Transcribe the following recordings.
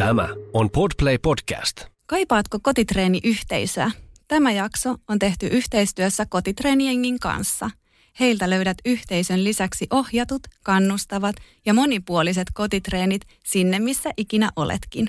Tämä on Podplay Podcast. Kaipaatko kotitreeniyhteisöä? Tämä jakso on tehty yhteistyössä Kotitreeniengin kanssa. Heiltä löydät yhteisön lisäksi ohjatut, kannustavat ja monipuoliset kotitreenit sinne, missä ikinä oletkin.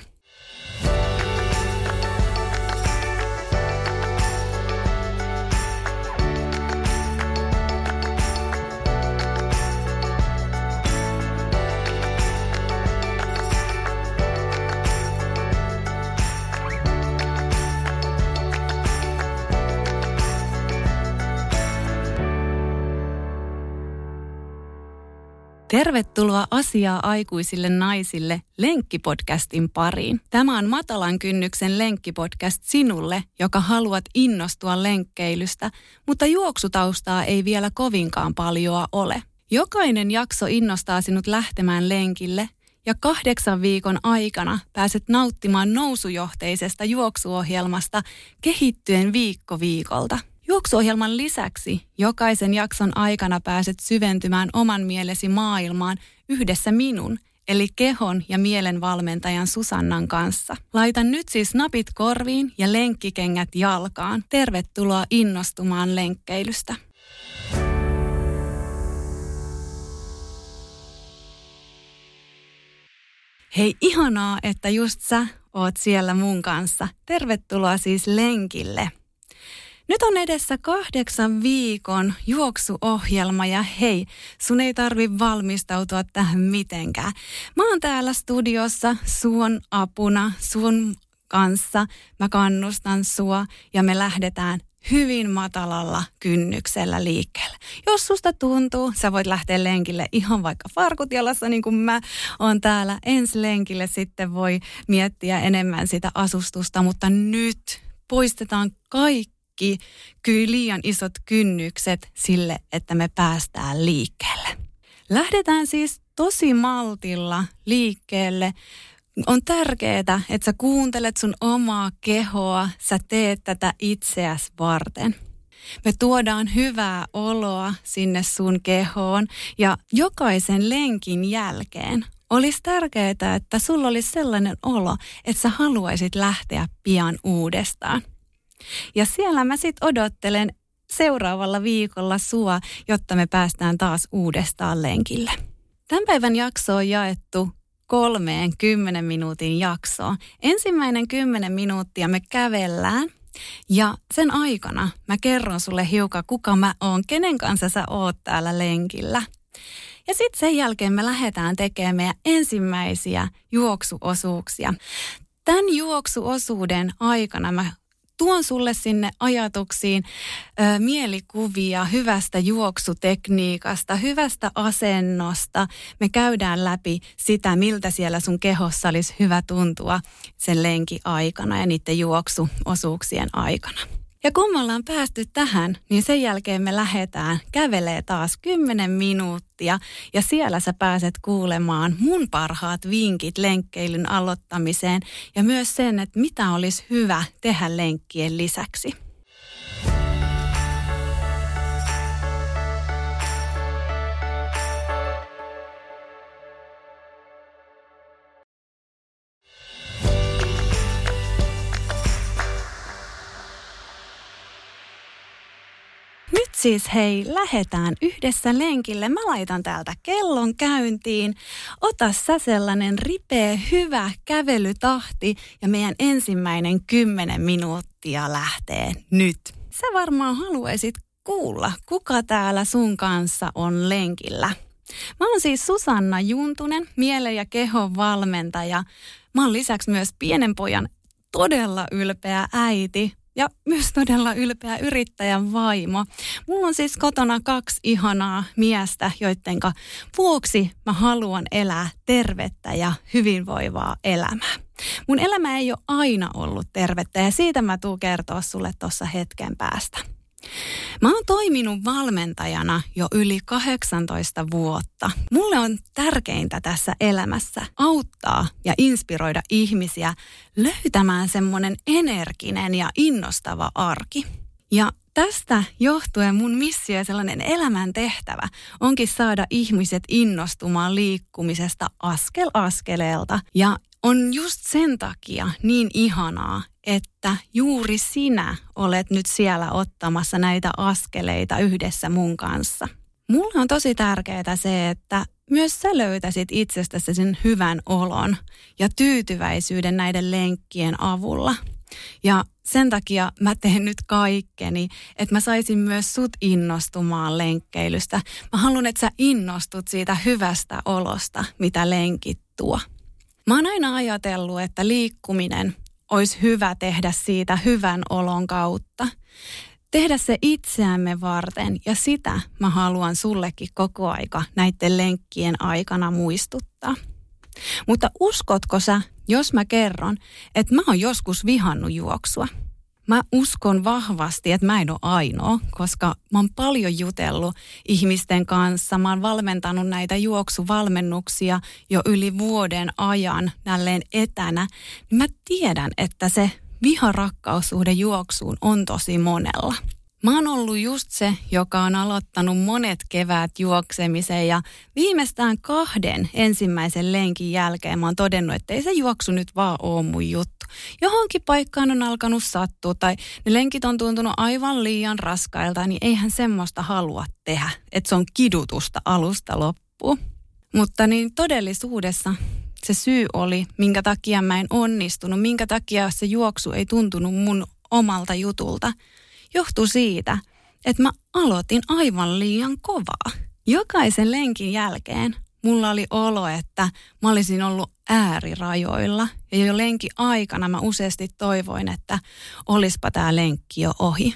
Tervetuloa Asiaa aikuisille naisille lenkkipodcastin pariin. Tämä on matalan kynnyksen lenkkipodcast sinulle, joka haluat innostua lenkkeilystä, mutta juoksutaustaa ei vielä kovinkaan paljoa ole. Jokainen jakso innostaa sinut lähtemään lenkille ja 8 viikon aikana pääset nauttimaan nousujohteisesta juoksuohjelmasta kehittyen viikko viikolta. Juoksuohjelman lisäksi jokaisen jakson aikana pääset syventymään oman mielesi maailmaan yhdessä minun, eli kehon ja mielen valmentajan Susannan kanssa. Laita nyt siis napit korviin ja lenkkikengät jalkaan. Tervetuloa innostumaan lenkkeilystä. Hei, ihanaa, että just sä oot siellä mun kanssa. Tervetuloa siis lenkille. Nyt on edessä 8 viikon juoksuohjelma ja hei, sun ei tarvi valmistautua tähän mitenkään. Mä oon täällä studiossa sun apuna, sun kanssa. Mä kannustan sua ja me lähdetään hyvin matalalla kynnyksellä liikkeelle. Jos susta tuntuu, sä voit lähteä lenkille ihan vaikka farkut jalassa, niin kuin mä oon täällä. Ensi lenkille sitten voi miettiä enemmän sitä asustusta, mutta nyt poistetaan kaikki kyllä liian isot kynnykset sille, että me päästään liikkeelle. Lähdetään siis tosi maltilla liikkeelle. On tärkeää, että sä kuuntelet sun omaa kehoa, sä teet tätä itseäsi varten. Me tuodaan hyvää oloa sinne sun kehoon ja jokaisen lenkin jälkeen olisi tärkeää, että sulla olisi sellainen olo, että sä haluaisit lähteä pian uudestaan. Ja siellä mä sit odottelen seuraavalla viikolla sua, jotta me päästään taas uudestaan lenkille. Tämän päivän jakso on jaettu 3 10 minuutin jaksoon. Ensimmäinen 10 minuuttia me kävellään ja sen aikana mä kerron sulle hiukan, kuka mä oon, kenen kanssa sä oot täällä lenkillä. Ja sitten sen jälkeen me lähdetään tekemään meidän ensimmäisiä juoksuosuuksia. Tämän juoksuosuuden aikana mä tuon sulle sinne ajatuksiin mielikuvia hyvästä juoksutekniikasta, hyvästä asennosta. Me käydään läpi sitä, miltä siellä sun kehossa olisi hyvä tuntua sen lenkin aikana ja niiden juoksuosuuksien aikana. Ja kun me ollaan päästy tähän, niin sen jälkeen me lähdetään kävelee taas 10 minuuttia ja siellä sä pääset kuulemaan mun parhaat vinkit lenkkeilyn aloittamiseen ja myös sen, että mitä olisi hyvä tehdä lenkkien lisäksi. Siis hei, lähdetään yhdessä lenkille. Mä laitan täältä kellon käyntiin. Ota sä sellainen ripeä, hyvä kävelytahti ja meidän ensimmäinen 10 minuuttia lähtee nyt. Sä varmaan haluaisit kuulla, kuka täällä sun kanssa on lenkillä. Mä oon siis Susanna Juntunen, mielen ja kehon valmentaja. Mä oon lisäksi myös pienen pojan todella ylpeä äiti. Ja myös todella ylpeä yrittäjän vaimo. Mulla on siis kotona 2 ihanaa miestä, joidenka vuoksi mä haluan elää tervettä ja hyvinvoivaa elämää. Mun elämä ei ole aina ollut tervettä ja siitä mä tuun kertoa sulle tuossa hetken päästä. Mä oon toiminut valmentajana jo yli 18 vuotta. Mulle on tärkeintä tässä elämässä auttaa ja inspiroida ihmisiä löytämään semmoinen energinen ja innostava arki. Ja tästä johtuen mun missio ja sellainen elämäntehtävä onkin saada ihmiset innostumaan liikkumisesta askel askeleelta ja on just sen takia niin ihanaa, että juuri sinä olet nyt siellä ottamassa näitä askeleita yhdessä mun kanssa. Mulle on tosi tärkeää se, että myös sä löytäisit itsestäsi sen hyvän olon ja tyytyväisyyden näiden lenkkien avulla. Ja sen takia mä teen nyt kaikkeni, että mä saisin myös sut innostumaan lenkkeilystä. Mä haluan, että sä innostut siitä hyvästä olosta, mitä lenkit tuo. Mä oon aina ajatellut, että liikkuminen olisi hyvä tehdä siitä hyvän olon kautta. Tehdä se itseämme varten ja sitä mä haluan sullekin koko aika näiden lenkkien aikana muistuttaa. Mutta uskotko sä, jos mä kerron, että mä oon joskus vihannut juoksua? Mä uskon vahvasti, että mä en ole ainoa, koska mä oon paljon jutellut ihmisten kanssa. Mä oon valmentanut näitä juoksuvalmennuksia jo yli vuoden ajan nälleen etänä. Mä tiedän, että se viharakkaussuhde juoksuun on tosi monella. Mä oon ollut just se, joka on aloittanut monet keväät juoksemisen ja viimeistään 2 ensimmäisen lenkin jälkeen mä oon todennut, että ei se juoksu nyt vaan ole mun juttu. Johonkin paikkaan on alkanut sattua tai ne lenkit on tuntunut aivan liian raskailta, niin eihän semmoista halua tehdä, että se on kidutusta alusta loppuun. Mutta niin todellisuudessa se syy oli, minkä takia mä en onnistunut, minkä takia se juoksu ei tuntunut mun omalta jutulta, johtui siitä, että mä aloitin aivan liian kovaa. Jokaisen lenkin jälkeen mulla oli olo, että mä olisin ollut äärirajoilla ja jo lenkin aikana mä useasti toivoin, että olispa tää lenkki jo ohi.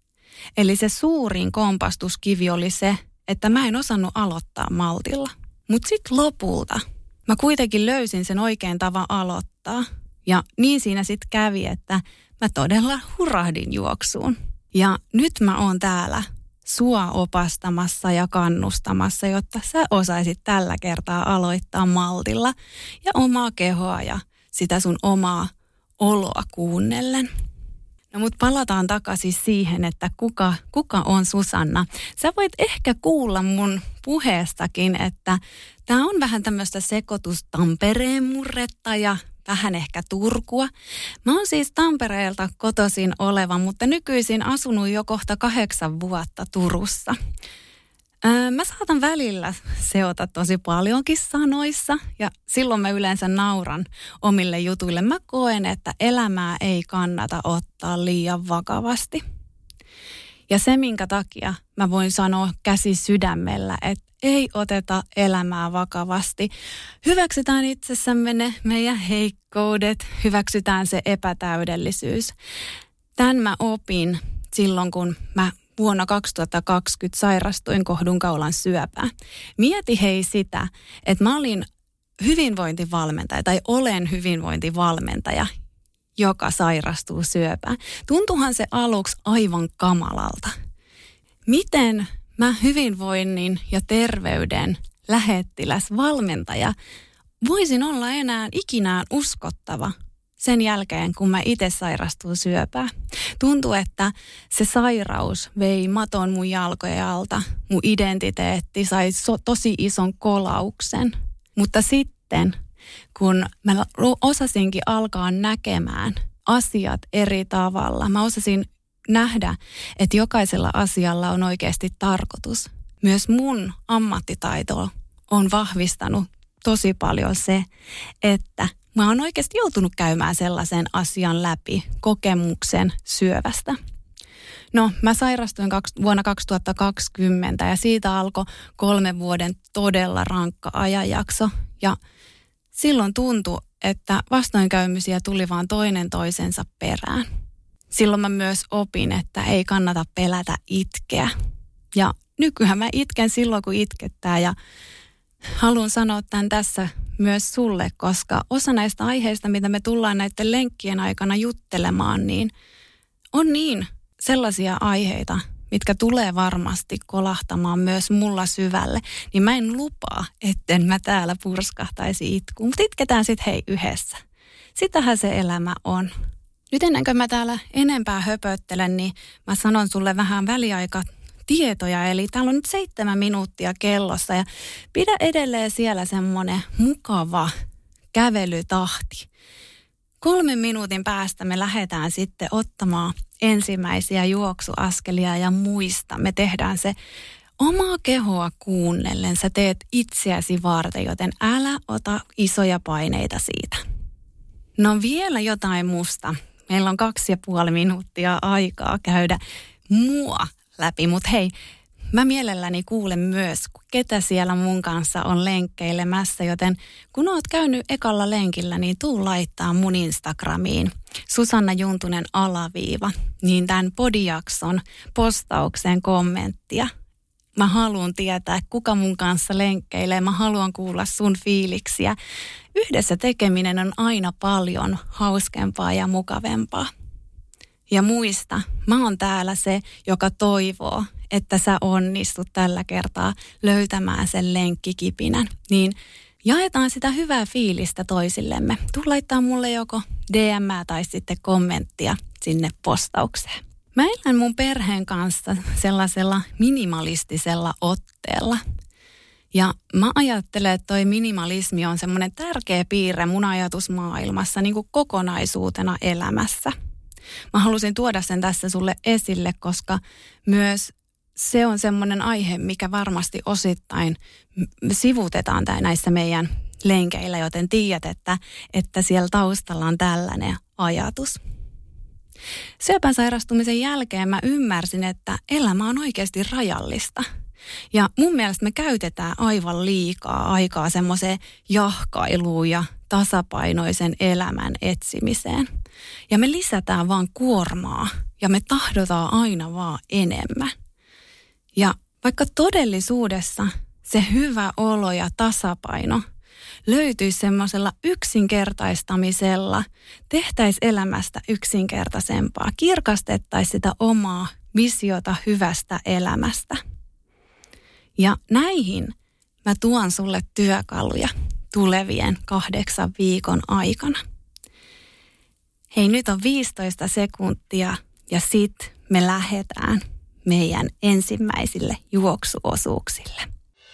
Eli se suurin kompastuskivi oli se, että mä en osannut aloittaa maltilla. Mutta sitten lopulta mä kuitenkin löysin sen oikean tavan aloittaa ja niin siinä sitten kävi, että mä todella hurahdin juoksuun. Ja nyt mä oon täällä sua opastamassa ja kannustamassa, jotta sä osaisit tällä kertaa aloittaa maltilla ja omaa kehoa ja sitä sun omaa oloa kuunnellen. No mut palataan takaisin siihen, että kuka on Susanna. Sä voit ehkä kuulla mun puheestakin, että tää on vähän tämmöistä sekoitus Tampereen murretta ja vähän ehkä Turkua. Mä oon siis Tampereelta kotoisin oleva, mutta nykyisin asunut jo kohta 8 vuotta Turussa. Mä saatan välillä seota tosi paljonkin sanoissa ja silloin mä yleensä nauran omille jutuille. Mä koen, että elämää ei kannata ottaa liian vakavasti. Ja se, minkä takia mä voin sanoa käsi sydämellä, että ei oteta elämää vakavasti. Hyväksytään itsessämme ne meidän heikkoudet, hyväksytään se epätäydellisyys. Tämän mä opin silloin, kun mä vuonna 2020 sairastuin kohdunkaulan syöpään. Mieti hei sitä, että mä olin hyvinvointivalmentaja tai olen hyvinvointivalmentaja, joka sairastuu syöpään. Tuntuuhan se aluksi aivan kamalalta. Miten mä hyvinvoinnin ja terveyden lähettiläs valmentaja voisin olla enää ikinään uskottava sen jälkeen, kun mä itse sairastuin syöpään. Tuntuu, että se sairaus vei maton mun jalkojen alta. Mun identiteetti sai tosi ison kolauksen. Mutta sitten, kun mä osasinkin alkaa näkemään asiat eri tavalla, mä osasin nähdä, että jokaisella asialla on oikeasti tarkoitus. Myös mun ammattitaito on vahvistanut tosi paljon se, että mä oon oikeasti joutunut käymään sellaisen asian läpi, kokemuksen syövästä. No, mä sairastuin vuonna 2020 ja siitä alkoi 3 vuoden todella rankka ajanjakso. Ja silloin tuntui, että vastoinkäymisiä tuli vaan toinen toisensa perään. Silloin mä myös opin, että ei kannata pelätä itkeä. Ja nykyään mä itken silloin, kun itkettää ja haluan sanoa tämän tässä myös sulle, koska osa näistä aiheista, mitä me tullaan näiden lenkkien aikana juttelemaan, niin on niin sellaisia aiheita, mitkä tulee varmasti kolahtamaan myös mulla syvälle. Niin mä en lupaa, etten mä täällä purskahtaisi itkuun, mutta itketään sitten hei yhdessä. Sitähän se elämä on. Nyt ennen kuin mä täällä enempää höpöttelen, niin mä sanon sulle vähän väliaikatietoja. Eli täällä on nyt 7 minuuttia kellossa ja pidä edelleen siellä semmoinen mukava kävelytahti. 3 minuutin päästä me lähdetään sitten ottamaan ensimmäisiä juoksuaskelia ja muista. Me tehdään se omaa kehoa kuunnellen. Sä teet itseäsi varten, joten älä ota isoja paineita siitä. No vielä jotain musta. Meillä on 2,5 minuuttia aikaa käydä mua läpi, mutta hei, mä mielelläni kuulen myös, ketä siellä mun kanssa on lenkkeilemässä, joten kun oot käynyt ekalla lenkillä, niin tuu laittaa mun Instagramiin Susanna Juntunen _ niin tämän podijakson postaukseen kommenttia. Mä haluan tietää, kuka mun kanssa lenkkeilee. Mä haluan kuulla sun fiiliksiä. Yhdessä tekeminen on aina paljon hauskempaa ja mukavempaa. Ja muista, mä oon täällä se, joka toivoo, että sä onnistut tällä kertaa löytämään sen lenkkikipinän. Niin jaetaan sitä hyvää fiilistä toisillemme. Tuu laittaa mulle joko DM tai sitten kommenttia sinne postaukseen. Mä elän mun perheen kanssa sellaisella minimalistisella otteella. Ja mä ajattelen, että toi minimalismi on semmoinen tärkeä piirre mun ajatusmaailmassa niin kuin kokonaisuutena elämässä. Mä halusin tuoda sen tässä sulle esille, koska myös se on semmoinen aihe, mikä varmasti osittain sivutetaan näissä meidän lenkeillä, joten tiedät, että siellä taustalla on tällainen ajatus. Syöpän sairastumisen jälkeen mä ymmärsin, että elämä on oikeasti rajallista. Ja mun mielestä me käytetään aivan liikaa aikaa semmoiseen jahkailuun ja tasapainoisen elämän etsimiseen. Ja me lisätään vaan kuormaa ja me tahdotaan aina vaan enemmän. Ja vaikka todellisuudessa se hyvä olo ja tasapaino löytyisi semmoisella yksinkertaistamisella, tehtäisiin elämästä yksinkertaisempaa, kirkastettaisiin sitä omaa visiota hyvästä elämästä. Ja näihin mä tuon sulle työkaluja tulevien 8 viikon aikana. Hei, nyt on 15 sekuntia ja sit me lähdetään meidän ensimmäisille juoksuosuuksille.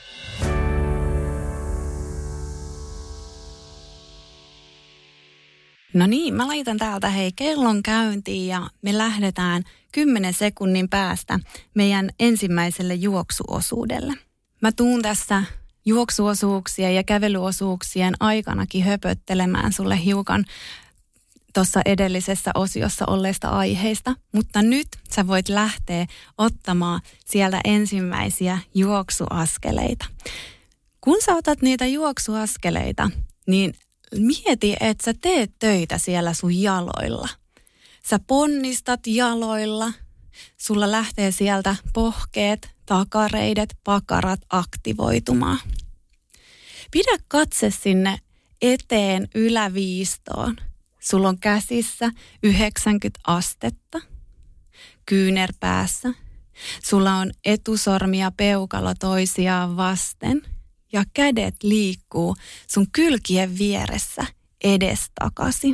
No niin, mä laitan täältä kellon käyntiin ja me lähdetään 10 sekunnin päästä meidän ensimmäiselle juoksuosuudelle. Mä tuun tässä juoksuosuuksien ja kävelyosuuksien aikanakin höpöttelemään sulle hiukan tuossa edellisessä osiossa olleista aiheista, mutta nyt sä voit lähteä ottamaan sieltä ensimmäisiä juoksuaskeleita. Kun sä otat niitä juoksuaskeleita, niin mieti, että sä teet töitä siellä sun jaloilla. Sä ponnistat jaloilla, sulla lähtee sieltä pohkeet, takareidet, pakarat aktivoitumaan. Pidä katse sinne eteen yläviistoon. Sulla on käsissä 90 astetta, kyynärpäässä. Sulla on etusormi ja peukalo toisiaan vasten ja kädet liikkuu sun kylkien vieressä edestakaisin.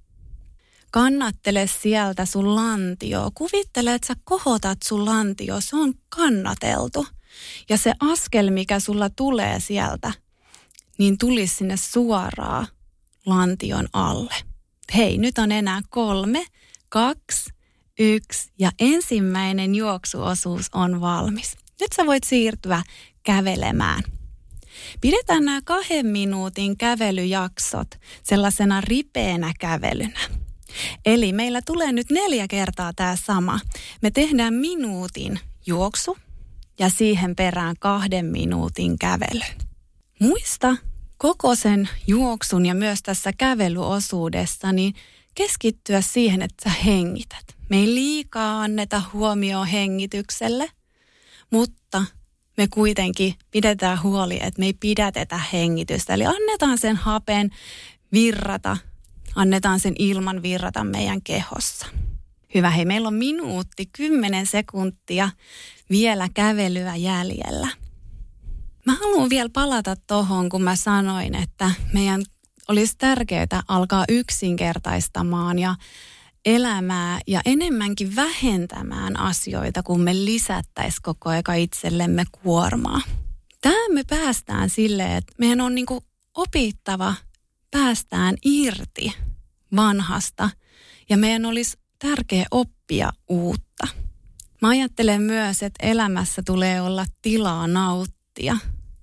Kannattele sieltä sun lantioa. Kuvittele, että sä kohotat sun lantio. Se on kannateltu. Ja se askel, mikä sulla tulee sieltä, niin tulisi sinne suoraan lantion alle. Hei, nyt on enää 3, 2, 1 ja ensimmäinen juoksuosuus on valmis. Nyt sä voit siirtyä kävelemään. Pidetään nämä 2 minuutin kävelyjaksot sellaisena ripeänä kävelynä. Eli meillä tulee nyt 4 kertaa tämä sama. Me tehdään minuutin juoksu ja siihen perään 2 minuutin kävely. Muista koko sen juoksun ja myös tässä kävelyosuudessa niin keskittyä siihen, että sä hengität. Me ei liikaa anneta huomioon hengitykselle, mutta me kuitenkin pidetään huoli, että me ei pidätetä hengitystä. Eli annetaan sen hapen virrata, annetaan sen ilman virrata meidän kehossa. Hyvä, hei, meillä on minuutti 10 sekuntia vielä kävelyä jäljellä. Mä haluan vielä palata tohon, kun mä sanoin, että meidän olisi tärkeää alkaa yksinkertaistamaan ja elämää ja enemmänkin vähentämään asioita, kun me lisättäisiin koko ajan itsellemme kuormaa. Tämä me päästään silleen, että meidän on opittava päästään irti vanhasta ja meidän olisi tärkeä oppia uutta. Mä ajattelen myös, että elämässä tulee olla tilaa nauttia.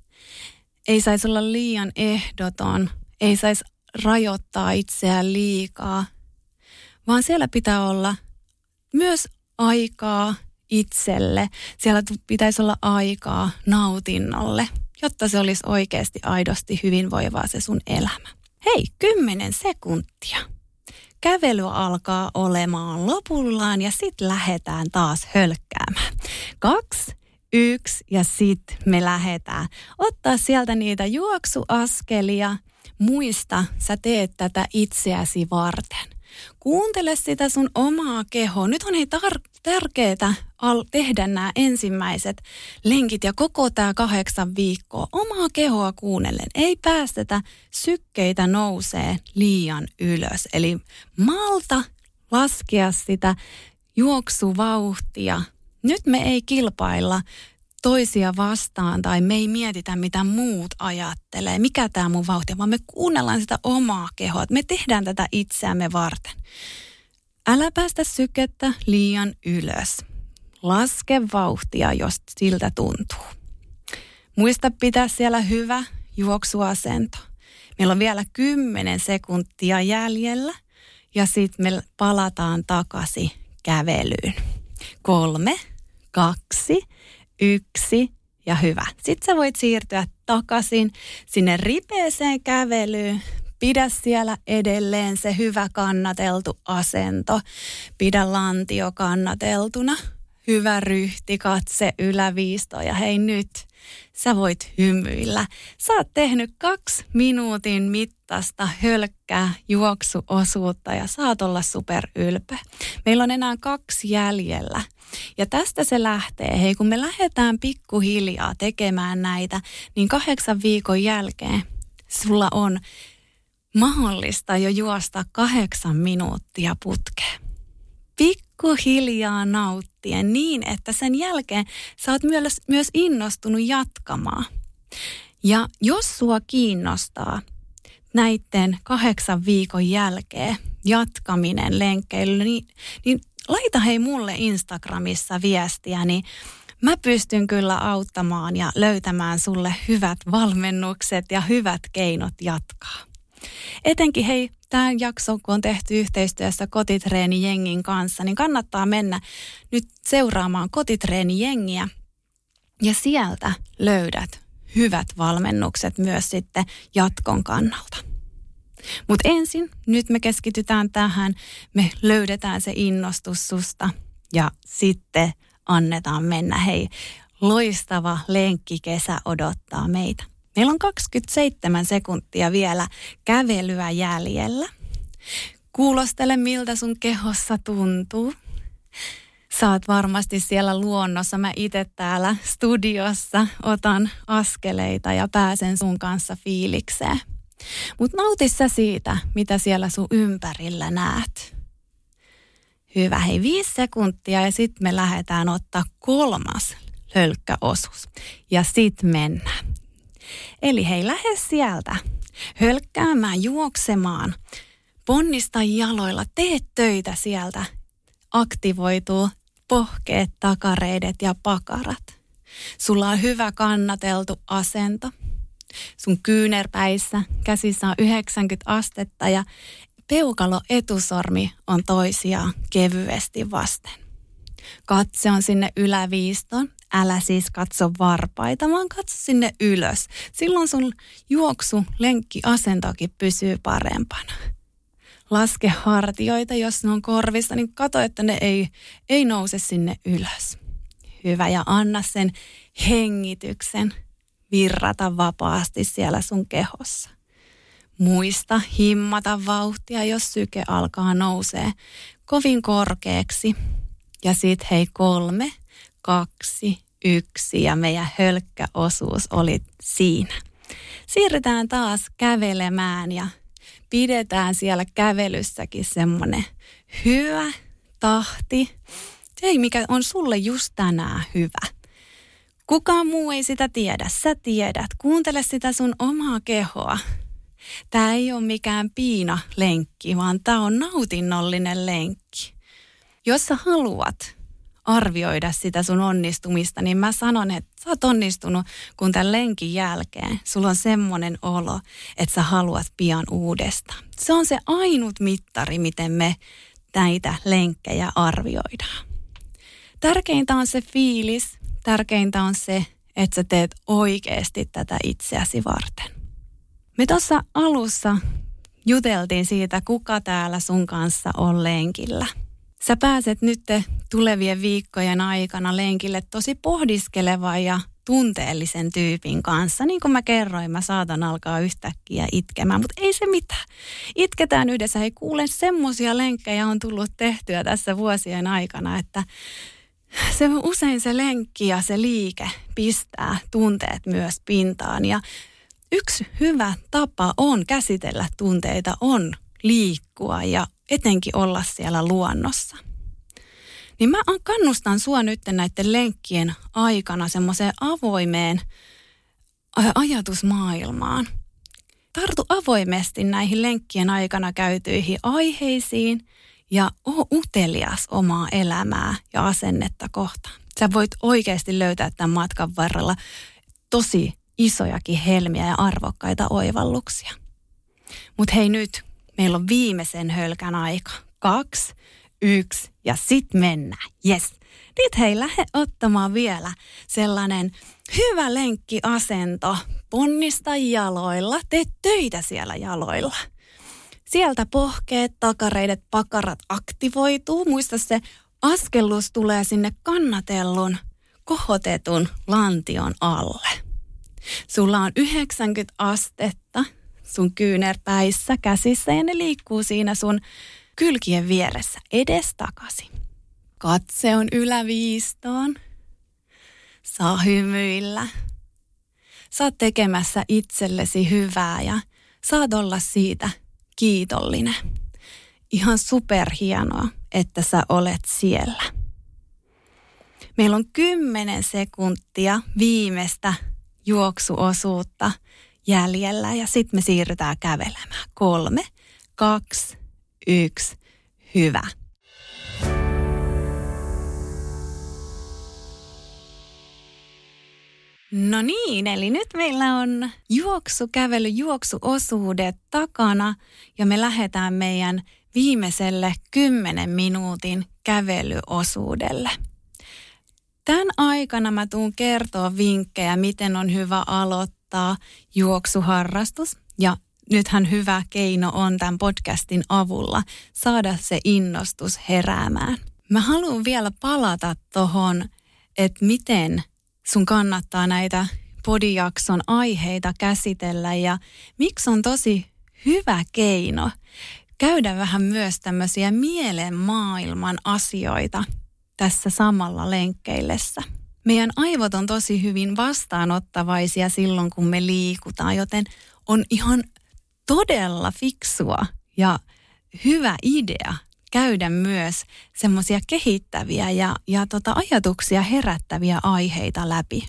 Ei saisi olla liian ehdoton, ei saisi rajoittaa itseään liikaa, vaan siellä pitää olla myös aikaa itselle. Siellä pitäisi olla aikaa nautinnolle, jotta se olisi oikeasti aidosti hyvinvoivaa se sun elämä. Hei, 10 sekuntia. Kävely alkaa olemaan lopullaan ja sit lähdetään taas hölkkäämään. 2, 1 ja sit me lähdetään. Ottaa sieltä niitä juoksuaskelia. Muista, sä teet tätä itseäsi varten. Kuuntele sitä sun omaa kehoa. Nyt on tärkeää tehdä nämä ensimmäiset lenkit ja koko tämä 8 viikkoa omaa kehoa kuunnellen. Ei päästetä sykkeitä nousee liian ylös. Eli malta laskea sitä juoksuvauhtia. Nyt me ei kilpailla toisia vastaan tai me ei mietitä, mitä muut ajattelee, mikä tämä mun vauhti on, vaan me kuunnellaan sitä omaa kehoa. Me tehdään tätä itseämme varten. Älä päästä sykettä liian ylös. Laske vauhtia, jos siltä tuntuu. Muista pitää siellä hyvä juoksuasento. Meillä on vielä 10 sekuntia jäljellä ja sitten me palataan takaisin kävelyyn. 3, 2, 1 ja hyvä. Sitten sä voit siirtyä takaisin sinne ripeeseen kävelyyn. Pidä siellä edelleen se hyvä kannateltu asento. Pidä lantio kannateltuna. Hyvä ryhti, katse yläviisto ja hei nyt sä voit hymyillä. Sä oot tehnyt 2 minuutin mittaista hölkkää juoksuosuutta ja saat olla superylpeä. Meillä on enää 2 jäljellä. Ja tästä se lähtee. Hei, kun me lähdetään pikkuhiljaa tekemään näitä, niin 8 viikon jälkeen sulla on mahdollista jo juosta 8 minuuttia putkeen. Pikkuhiljaa nauttien niin, että sen jälkeen sä oot myös innostunut jatkamaan. Ja jos sua kiinnostaa näiden 8 viikon jälkeen jatkaminen lenkkeily, niin laita hei mulle Instagramissa viestiä, niin mä pystyn kyllä auttamaan ja löytämään sulle hyvät valmennukset ja hyvät keinot jatkaa. Etenkin hei, tämä jakso, kun on tehty yhteistyössä Kotitreeni-jengin kanssa, niin kannattaa mennä nyt seuraamaan Kotitreeni-jengiä ja sieltä löydät hyvät valmennukset myös sitten jatkon kannalta. Mutta ensin, nyt me keskitytään tähän, me löydetään se innostus susta ja sitten annetaan mennä. Hei, loistava lenkkikesä odottaa meitä. Meillä on 27 sekuntia vielä kävelyä jäljellä. Kuulostele, miltä sun kehossa tuntuu. Sä oot varmasti siellä luonnossa. Mä itse täällä studiossa otan askeleita ja pääsen sun kanssa fiilikseen. Mutta nauti sä siitä, mitä siellä sun ympärillä näet. Hyvä, hei 5 sekuntia ja sitten me lähdetään ottaa 3. hölkkäosuus. Ja sitten mennään. Eli hei, lähde sieltä hölkkäämään, juoksemaan, ponnista jaloilla, tee töitä sieltä, aktivoituu pohkeet, takareidet ja pakarat. Sulla on hyvä kannateltu asento. Sun kyynärpäissä käsissä on 90 astetta ja peukalo etusormi on toisiaan kevyesti vasten. Katse on sinne yläviistoon. Älä siis katso varpaita, vaan katso sinne ylös. Silloin sun lenkkiasentokin pysyy parempana. Laske hartioita, jos ne on korvissa, niin kato, että ne ei nouse sinne ylös. Hyvä, ja anna sen hengityksen virrata vapaasti siellä sun kehossa. Muista himmata vauhtia, jos syke alkaa nousee kovin korkeaksi. Ja sit hei 3, 2, 1 ja meidän hölkkäosuus oli siinä. Siirrytään taas kävelemään ja pidetään siellä kävelyssäkin semmoinen hyvä tahti. Hei, mikä on sulle just tänään hyvä. Kukaan muu ei sitä tiedä, sä tiedät. Kuuntele sitä sun omaa kehoa. Tämä ei ole mikään piinalenkki, vaan tämä on nautinnollinen lenkki. Jos sä haluat arvioida sitä sun onnistumista, niin mä sanon, että sä oot onnistunut, kun tämän lenkin jälkeen sulla on semmoinen olo, että sä haluat pian uudestaan. Se on se ainut mittari, miten me näitä lenkkejä arvioidaan. Tärkeintä on se fiilis, tärkeintä on se, että sä teet oikeasti tätä itseäsi varten. Me tuossa alussa juteltiin siitä, kuka täällä sun kanssa on lenkillä. Sä pääset nyt tulevien viikkojen aikana lenkille tosi pohdiskelevan ja tunteellisen tyypin kanssa. Niin kuin mä kerroin, mä saatan alkaa yhtäkkiä itkemään, mutta ei se mitään. Itketään yhdessä. Hei, kuule, semmoisia lenkkejä on tullut tehtyä tässä vuosien aikana, että usein se lenkki ja se liike pistää tunteet myös pintaan. Ja yksi hyvä tapa on käsitellä tunteita, on liikkua ja etenkin olla siellä luonnossa. Niin mä kannustan sua nyt näiden lenkkien aikana semmoiseen avoimeen ajatusmaailmaan. Tartu avoimesti näihin lenkkien aikana käytyihin aiheisiin ja oo utelias omaa elämää ja asennetta kohtaan. Sä voit oikeasti löytää tämän matkan varrella tosi isojakin helmiä ja arvokkaita oivalluksia. Mutta hei nyt, meillä on viimeisen hölkän aika. 2, 1 ja sit mennään. Yes. Nyt hei, lähde ottamaan vielä sellainen hyvä lenkkiasento. Ponnista jaloilla, tee töitä siellä jaloilla. Sieltä pohkeet, takareidet, pakarat aktivoituu. Muista se askellus tulee sinne kannatellun, kohotetun lantion alle. Sulla on 90 astetta sun kyynärpäissä käsissä ja ne liikkuu siinä sun kylkien vieressä edestakaisin. Katse on yläviistoon. Saa hymyillä. Saat tekemässä itsellesi hyvää ja saat olla siitä kiitollinen. Ihan superhienoa, että sä olet siellä. Meillä on 10 sekuntia viimeistä juoksuosuutta jäljellä ja sitten me siirrytään kävelemään. 3, 2, 1, hyvä. No niin, eli nyt meillä on juoksuosuudet takana ja me lähdetään meidän viimeiselle 10 minuutin kävelyosuudelle. Tämän aikana mä tuun kertoa vinkkejä, miten on hyvä aloittaa juoksuharrastus. Ja nythän hyvä keino on tämän podcastin avulla saada se innostus heräämään. Mä haluan vielä palata tohon, että miten sun kannattaa näitä podijakson aiheita käsitellä ja miksi on tosi hyvä keino käydä vähän myös tämmöisiä mielenmaailman asioita tässä samalla lenkkeillessä. Meidän aivot on tosi hyvin vastaanottavaisia silloin, kun me liikutaan, joten on ihan todella fiksua ja hyvä idea käydä myös semmoisia kehittäviä ja ajatuksia herättäviä aiheita läpi.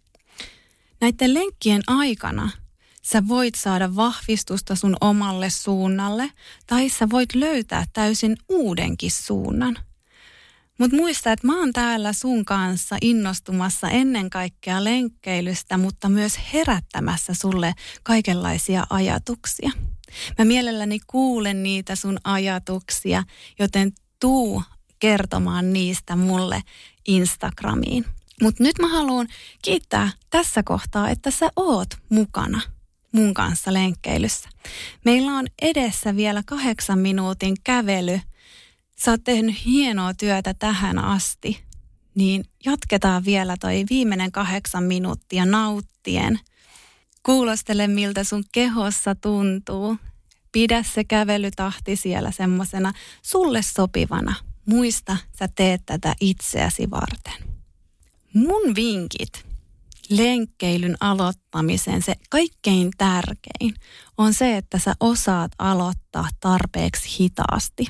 Näiden lenkkien aikana sä voit saada vahvistusta sun omalle suunnalle tai sä voit löytää täysin uudenkin suunnan. Mutta muista, että mä oon täällä sun kanssa innostumassa ennen kaikkea lenkkeilystä, mutta myös herättämässä sulle kaikenlaisia ajatuksia. Mä mielelläni kuulen niitä sun ajatuksia, joten tuu kertomaan niistä mulle Instagramiin. Mutta nyt mä haluan kiittää tässä kohtaa, että sä oot mukana mun kanssa lenkkeilyssä. Meillä on edessä vielä 8 minuutin kävely. Sä oot tehnyt hienoa työtä tähän asti, niin jatketaan vielä toi viimeinen 8 minuuttia nauttien. Kuulostele, miltä sun kehossa tuntuu. Pidä se kävelytahti siellä semmosena sulle sopivana. Muista, sä teet tätä itseäsi varten. Mun vinkit lenkkeilyn aloittamiseen, se kaikkein tärkein on se, että sä osaat aloittaa tarpeeksi hitaasti.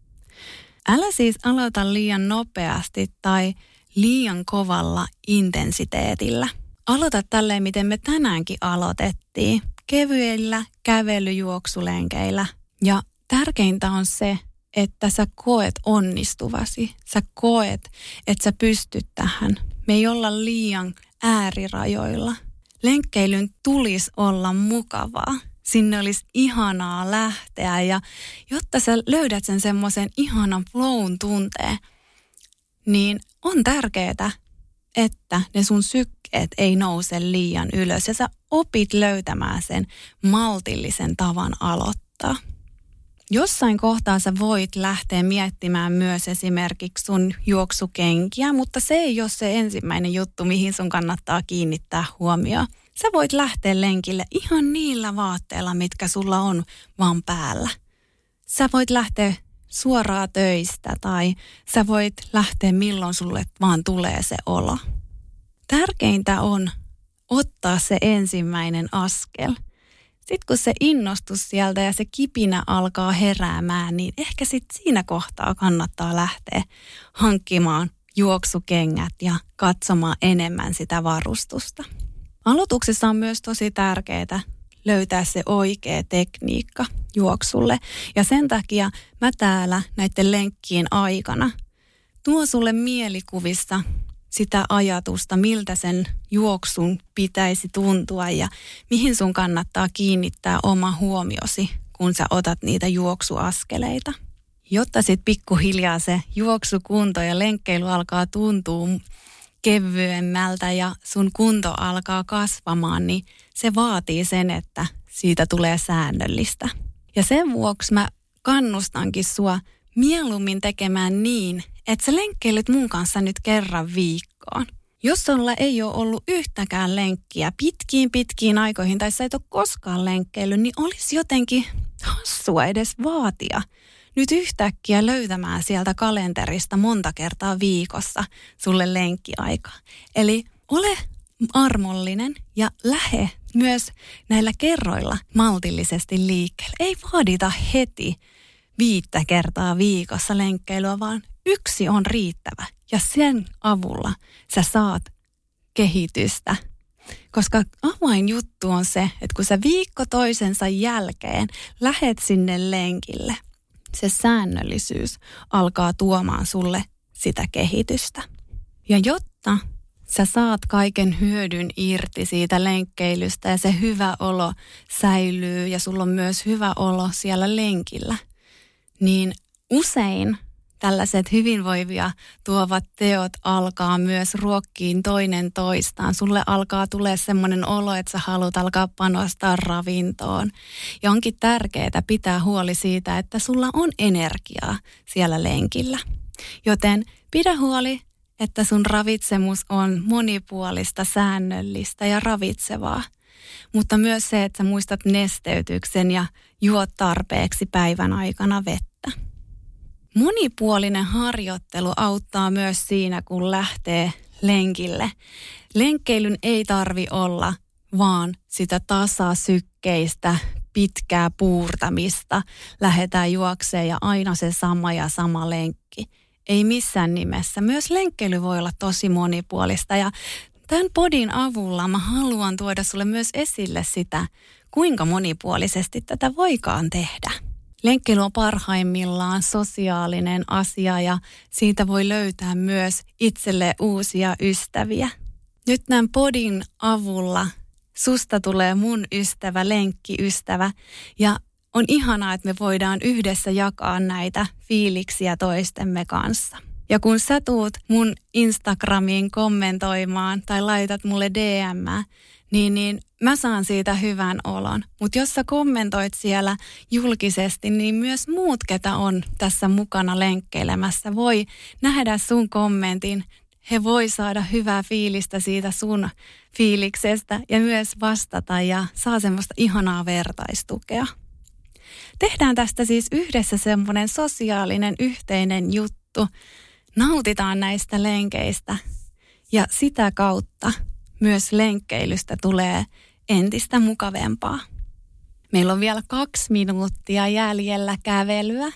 Älä siis aloita liian nopeasti tai liian kovalla intensiteetillä. Aloita tälleen, miten me tänäänkin aloitettiin. kevyillä kävelyjuoksulenkeillä. Ja tärkeintä on se, että sä koet onnistuvasi. Sä koet, että sä pystyt tähän. Me ei olla liian äärirajoilla. Lenkkeilyn tulisi olla mukavaa. Sinne olisi ihanaa lähteä ja jotta sä löydät sen semmoisen ihanan flown tunteen, niin on tärkeää, että ne sun sykkeet ei nouse liian ylös ja sä opit löytämään sen maltillisen tavan aloittaa. Jossain kohtaa sä voit lähteä miettimään myös esimerkiksi sun juoksukenkiä, mutta se ei ole se ensimmäinen juttu, mihin sun kannattaa kiinnittää huomioon. Sä voit lähteä lenkille ihan niillä vaatteilla, mitkä sulla on vaan päällä. Sä voit lähteä suoraan töistä tai sä voit lähteä milloin sulle vaan tulee se olo. Tärkeintä on ottaa se ensimmäinen askel. Sitten kun se innostus sieltä ja se kipinä alkaa heräämään, niin ehkä sitten siinä kohtaa kannattaa lähteä hankkimaan juoksukengät ja katsomaan enemmän sitä varustusta. Aloituksessa on myös tosi tärkeää löytää se oikea tekniikka juoksulle. Ja sen takia mä täällä näiden lenkkien aikana tuon sulle mielikuvissa sitä ajatusta, miltä sen juoksun pitäisi tuntua ja mihin sun kannattaa kiinnittää oma huomiosi, kun sä otat niitä juoksuaskeleita. Jotta sit pikkuhiljaa se juoksukunto ja lenkkeily alkaa tuntua kevyemmältä ja sun kunto alkaa kasvamaan, niin se vaatii sen, että siitä tulee säännöllistä. Ja sen vuoksi mä kannustankin sua mieluummin tekemään niin, että sä lenkkeilyt mun kanssa nyt kerran viikkoon. Jos sulla ei ole ollut yhtäkään lenkkiä pitkiin aikoihin tai sä et ole koskaan lenkkeillyt, niin olisi jotenkin hassua edes vaatia nyt yhtäkkiä löytämään sieltä kalenterista monta kertaa viikossa sulle lenkkiaikaa. Eli ole armollinen ja lähde myös näillä kerroilla maltillisesti liikkeelle. Ei vaadita heti 5 kertaa viikossa lenkkeilyä, vaan 1 on riittävä. Ja sen avulla sä saat kehitystä. Koska avainjuttu on se, että kun sä viikko toisensa jälkeen lähet sinne lenkille, se säännöllisyys alkaa tuomaan sulle sitä kehitystä. Ja jotta sä saat kaiken hyödyn irti siitä lenkkeilystä ja se hyvä olo säilyy ja sulla on myös hyvä olo siellä lenkillä, niin usein tällaiset hyvinvoivia tuovat teot alkaa myös ruokkiin toinen toistaan. Sulle alkaa tulee semmoinen olo, että sä haluat alkaa panostaa ravintoon. Ja onkin tärkeää pitää huoli siitä, että sulla on energiaa siellä lenkillä. Joten pidä huoli, että sun ravitsemus on monipuolista, säännöllistä ja ravitsevaa. Mutta myös se, että sä muistat nesteytyksen ja juot tarpeeksi päivän aikana vettä. Monipuolinen harjoittelu auttaa myös siinä, kun lähtee lenkille. Lenkkeilyn ei tarvi olla vaan sitä tasasykkeistä, pitkää puurtamista. Lähdetään juokseen ja aina se sama lenkki. Ei missään nimessä. Myös lenkkeily voi olla tosi monipuolista ja tämän podin avulla mä haluan tuoda sulle myös esille sitä, kuinka monipuolisesti tätä voikaan tehdä. Lenkkeily on parhaimmillaan sosiaalinen asia ja siitä voi löytää myös itselle uusia ystäviä. Nyt tämän podin avulla susta tulee mun ystävä, lenkkiystävä ja on ihanaa, että me voidaan yhdessä jakaa näitä fiiliksiä toistemme kanssa. Ja kun sä tuut mun Instagramiin kommentoimaan tai laitat mulle DM:ää, niin mä saan siitä hyvän olon. Mutta jos sä kommentoit siellä julkisesti, niin myös muut, ketä on tässä mukana lenkkeilemässä, voi nähdä sun kommentin. He voi saada hyvää fiilistä siitä sun fiiliksestä ja myös vastata ja saa semmoista ihanaa vertaistukea. Tehdään tästä siis yhdessä semmoinen sosiaalinen yhteinen juttu. Nautitaan näistä lenkeistä ja sitä kautta myös lenkkeilystä tulee entistä mukavempaa. Meillä on vielä 2 minuuttia jäljellä kävelyä.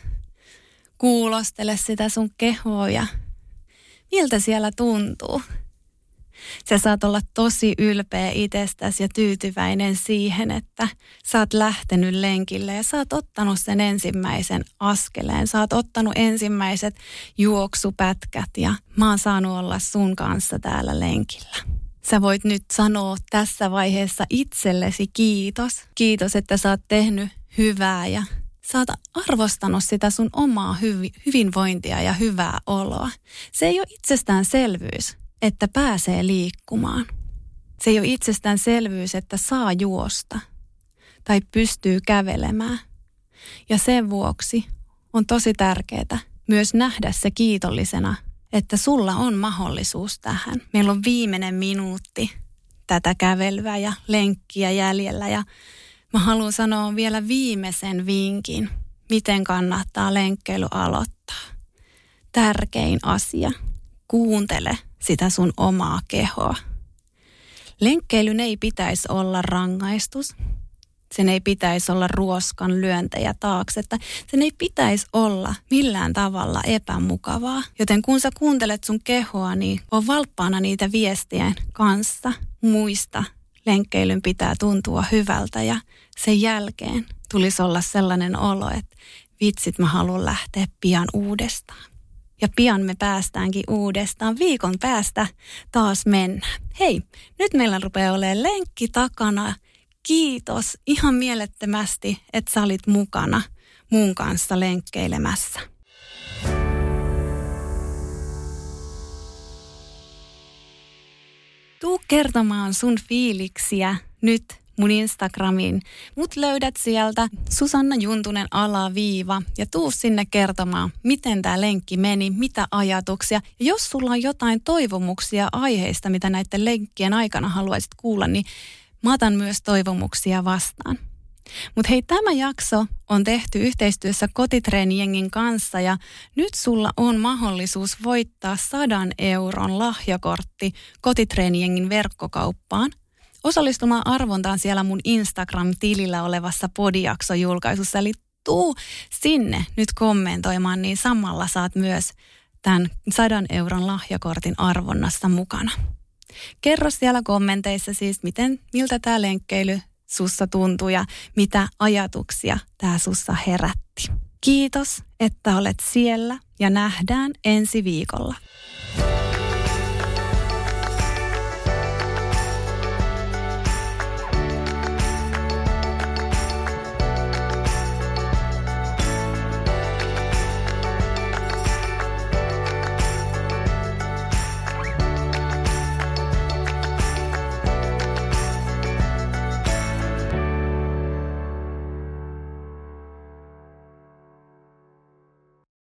Kuulostele sitä sun kehoa ja miltä siellä tuntuu. Sä saat olla tosi ylpeä itsestäsi ja tyytyväinen siihen, että sä oot lähtenyt lenkille ja sä oot ottanut sen ensimmäisen askeleen. Sä oot ottanut ensimmäiset juoksupätkät ja mä oon saanut olla sun kanssa täällä lenkillä. Sä voit nyt sanoa tässä vaiheessa itsellesi kiitos. Kiitos, että sä oot tehnyt hyvää ja sä oot arvostanut sitä sun omaa hyvinvointia ja hyvää oloa. Se ei ole itsestäänselvyys, että pääsee liikkumaan. Se ei ole itsestäänselvyys, että saa juosta tai pystyy kävelemään. Ja sen vuoksi on tosi tärkeää myös nähdä se kiitollisena, että sulla on mahdollisuus tähän. Meillä on viimeinen minuutti tätä kävelyä ja lenkkiä jäljellä ja mä haluan sanoa vielä viimeisen vinkin, miten kannattaa lenkkeily aloittaa. Tärkein asia, kuuntele sitä sun omaa kehoa. Lenkkeilyn ei pitäisi olla rangaistus. Sen ei pitäisi olla ruoskan lyöntejä taakse. Sen ei pitäisi olla millään tavalla epämukavaa. Joten kun sä kuuntelet sun kehoa, niin on valppaana niitä viestien kanssa. Muista, lenkkeilyn pitää tuntua hyvältä ja sen jälkeen tulisi olla sellainen olo, että vitsit mä haluan lähteä pian uudestaan. Ja pian me päästäänkin uudestaan. Viikon päästä taas mennään. Hei, nyt meillä rupeaa olemaan lenkki takana. Kiitos ihan mielettömästi, että sä olit mukana mun kanssa lenkkeilemässä. Tuu kertomaan sun fiiliksiä nyt mun Instagramiin. Mut löydät sieltä Susanna Juntunen _, ja tuu sinne kertomaan, miten tää lenkki meni, mitä ajatuksia. Ja jos sulla on jotain toivomuksia aiheista, mitä näiden lenkkien aikana haluaisit kuulla, niin mä otan myös toivomuksia vastaan. Mutta hei, tämä jakso on tehty yhteistyössä Kotitreeni-jengin kanssa ja nyt sulla on mahdollisuus voittaa 100 € lahjakortti Kotitreeni-jengin verkkokauppaan. Osallistumaan arvontaan siellä mun Instagram-tilillä olevassa podijakso-julkaisussa, eli tuu sinne nyt kommentoimaan, niin samalla saat myös tämän 100 € lahjakortin arvonnassa mukana. Kerro siellä kommenteissa siis, miltä tämä lenkkeily sussa tuntuu ja mitä ajatuksia tämä sussa herätti. Kiitos, että olet siellä ja nähdään ensi viikolla.